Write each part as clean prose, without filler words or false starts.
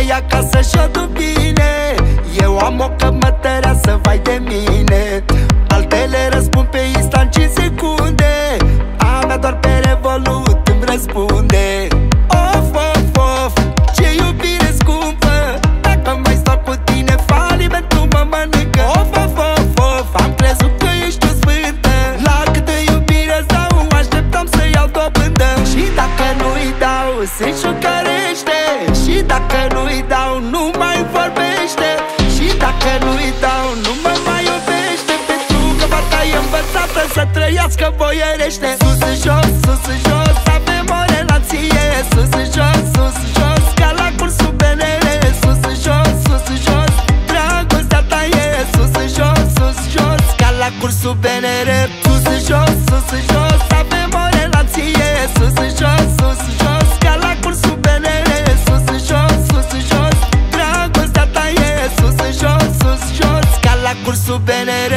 e acasă și-o duc bine. Eu am o cămătăreasă, vai de mine. Altele răspund pe instant 5 secunde. A mea doar pe Revolut îmi răspunde. Of, of, of, ce iubire scumpă. Dacă mai stau cu tine, falimentul mă mănâncă. Of, of, of, of, am crezut că ești o sfântă. La câtă iubire îți dau, așteptam să iau dobândă. Și dacă nu-i dau, se șucărește. Și dacă nu-i dau, nu mai vorbește. Și dacă nu-i dau, nu mă mai iubește. Pentru că fata e învățată să trăiască voierește. Sus în jos, sus în jos, avem o relație. Sus în jos, sus în jos, ca la cursul BNR. Sus în jos, sus în jos, dragostea ta e. Sus în jos, sus în jos, ca la cursul BNR. Sus în jos, sus în jos, avem o relație. Sus în jos, sus în jos, ca la cursul BNR. Sus în jos, sus în jos, dragostea ta e. Sus în jos, sus în jos, ca la cursul BNR.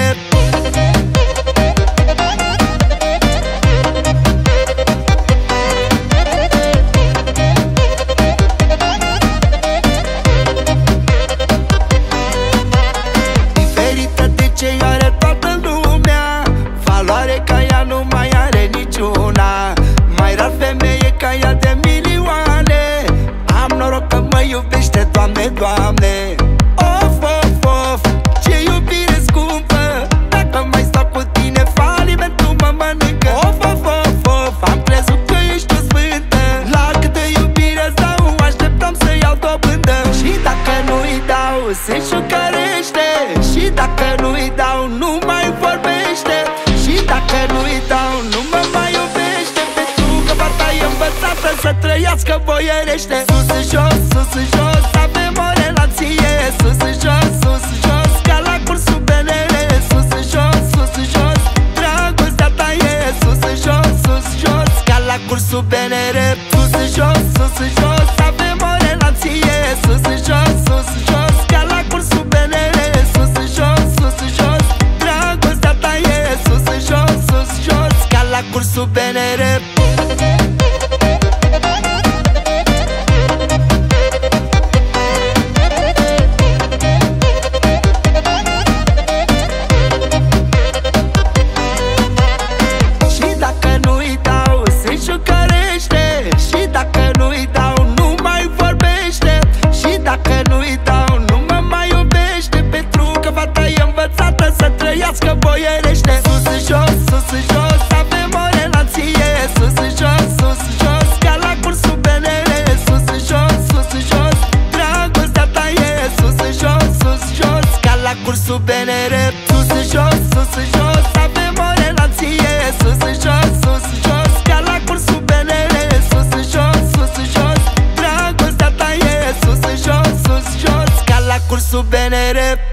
Doamne, of, of, of, ce iubire scumpă. Dacă mai stau cu tine, falimentul mă mănâncă. Of, of, of, of, am crezut că ești o sfântă. La câtă iubire îți dau, așteptam să iau dobândă. Și dacă nu-i dau, se șucărește. Și dacă nu-i dau, nu mai vorbește. Și dacă nu-i dau, nu mă mai iubește. Pentru că fata e învățată să trăiască voierește. Sus în jos, sus în jos, avem o relație. Sus în jos, sus în jos, ca la cursul BNR. Sus în jos, sus în jos, dragostea ta e. Sus în jos, sus în jos, ca la cursul BNR. Sus în jos, sus în jos, avem o relație. Sus în jos, sus în jos, ca la cursul BNR. Sus în jos, sus în jos, dragostea ta e. Sus în jos, sus în jos, ca la cursul BNR. Că voierește. Sus în jos, sus în jos, avem o relație. Sus în jos, sus în jos, ca la cursul BNR. Sus în jos, sus în jos, dragostea ta e. Sus în jos, sus în jos, ca la cursul BNR. Sus în jos, sus în jos, avem o relație. Sus în jos, sus în jos, ca la cursul BNR. Sus în jos, sus în jos, dragostea ta e. Sus în jos, sus în jos, ca la cursul BNR.